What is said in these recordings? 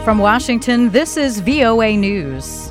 From Washington, this is VOA News.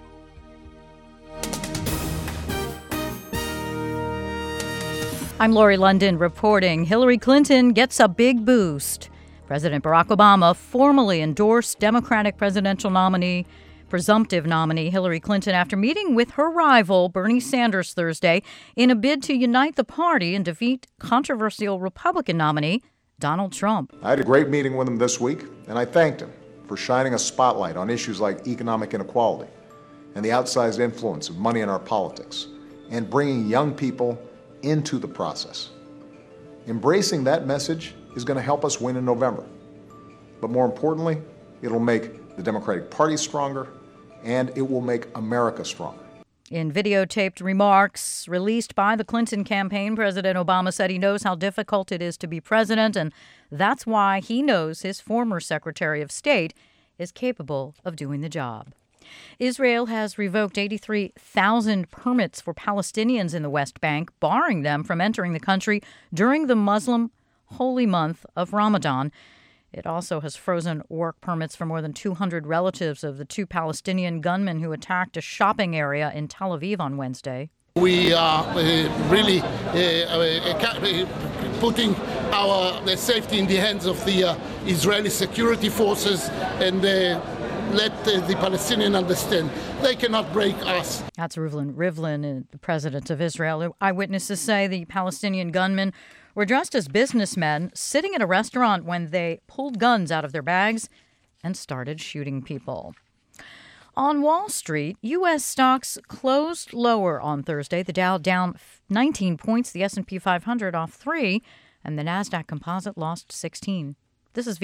I'm Lori London reporting Hillary Clinton gets a big boost. President Barack Obama formally endorsed Democratic presidential nominee, presumptive nominee Hillary Clinton after meeting with her rival Bernie Sanders Thursday in a bid to unite the party and defeat controversial Republican nominee Donald Trump. I had a great meeting with him this week, and I thanked him for shining a spotlight on issues like economic inequality and the outsized influence of money in our politics, and bringing young people into the process. Embracing that message is going to help us win in November. But more importantly, it'll make the Democratic Party stronger, and it will make America stronger. In videotaped remarks released by the Clinton campaign, President Obama said he knows how difficult it is to be president, and that's why he knows his former Secretary of State is capable of doing the job. Israel has revoked 83,000 permits for Palestinians in the West Bank, barring them from entering the country during the Muslim holy month of Ramadan. It also has frozen work permits for more than 200 relatives of the two Palestinian gunmen who attacked a shopping area in Tel Aviv on Wednesday. We are really putting our safety in the hands of the Israeli security forces and let the Palestinians understand they cannot break us. That's Reuven Rivlin, the president of Israel. Eyewitnesses say the Palestinian gunmen were dressed as businessmen sitting at a restaurant when they pulled guns out of their bags and started shooting people. On Wall Street, U.S. stocks closed lower on Thursday. The Dow down 19 points, the S&P 500 off 3, and the NASDAQ Composite lost 16. This is